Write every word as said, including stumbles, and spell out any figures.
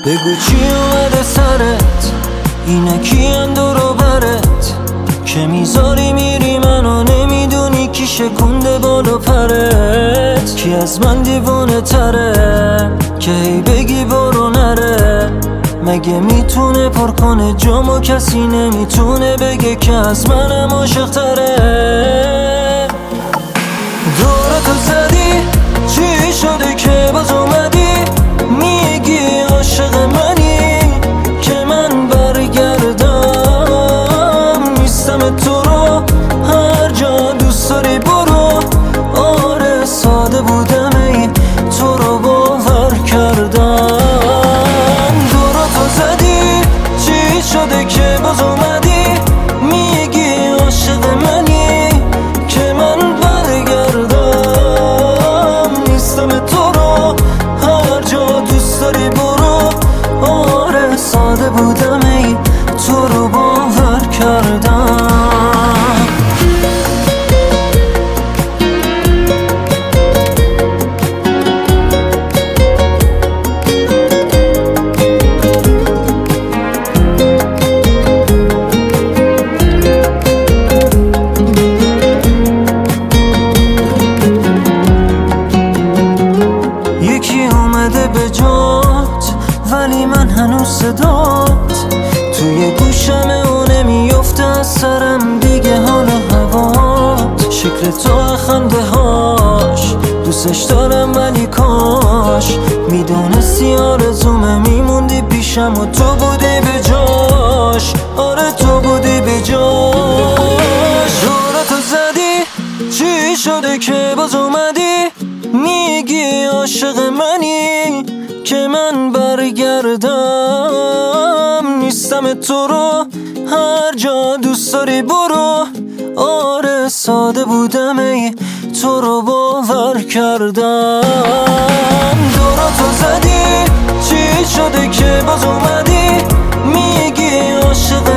بگو چی اومده سرت، اینه کیم دورو برت که میذاری میری منو نمیدونی کی شکونده بالا پرت. کی از من دیوانه تره که هی بگی برو نره، مگه میتونه پر کنه جامو کسی نمیتونه بگه که از منم عاشق تره. دورتو زدی چی شده که باز اومدی میگی عاشق منی که من برگردم نیستم تو رو هر جا دوست داری برو. آره ساده بودم ای تو رو باور کردم. دورتو زدی چی شده که باز اومدی میگی عاشق منی که من برگردم نیستم تو رو هر جا دوست داری برو. آره ساده بودم ای تو رو باور کردم. یکی اومده به جات ولی من هنوز صدات توی گوشمه و نمیفته از سرم دیگه حال و هوات. شکل تو خنده هاش دوستش دارم ولی کاش میدونستی آرزومه میموندی پیشم و تو بودی به جاش. آره تو بودی به جاش. دورتو زدی چی شده که باز اومدی میگی عاشق منی که من برگردم نیستم تو رو هر جا دوست داری برو. آره ساده بودم ای تو رو باور کردم. دورتو زدی چی شده که باز اومدی میگی عاشق